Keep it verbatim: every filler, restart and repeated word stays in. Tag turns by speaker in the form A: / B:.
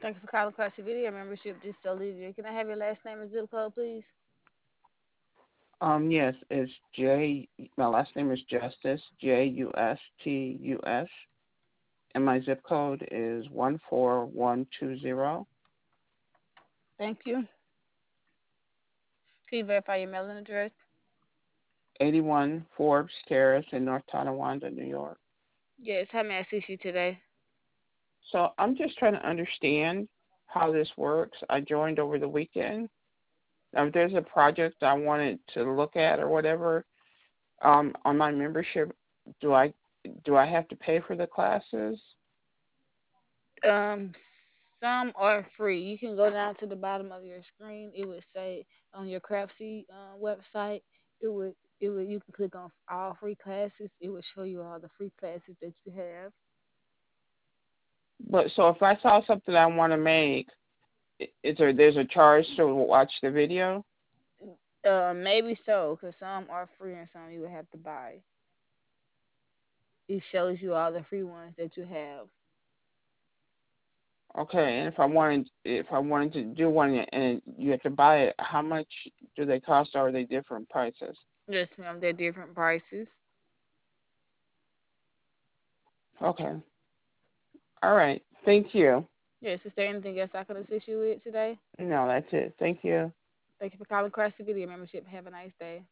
A: Thank you for calling Classy Video Membership. This is Olivia. Can I have your last name and zip code, please?
B: Um, yes, it's J. My last name is Justice, J U S T U S, and my zip code is one four one two zero.
A: Thank you. Can you verify your mailing address?
B: eighty-one Forbes Terrace in North Tonawanda, New York.
A: Yes. How may I assist you today?
B: So I'm just trying to understand how this works. I joined over the weekend. Now, if there's a project I wanted to look at or whatever, um, on my membership, do I do I have to pay for the classes?
A: Um, some are free. You can go down to the bottom of your screen. It would say on your Crapsy uh, website. It would it would you can click on all free classes. It would show you all the free classes that you have.
B: But so if I saw something I want to make, i- is there there's a charge to watch the video?
A: Uh, maybe so, because some are free and some you would have to buy. It shows you all the free ones that you have.
B: Okay, and if I wanted if I wanted to do one and you have to buy it, how much do they cost? Or are they different prices?
A: Yes, ma'am. They're different prices.
B: Okay, all right. Thank you.
A: Yes. Is there anything else I can assist you with today?
B: No, that's it. Thank you.
A: Thank you for calling Crafty Video Membership. Have a nice day.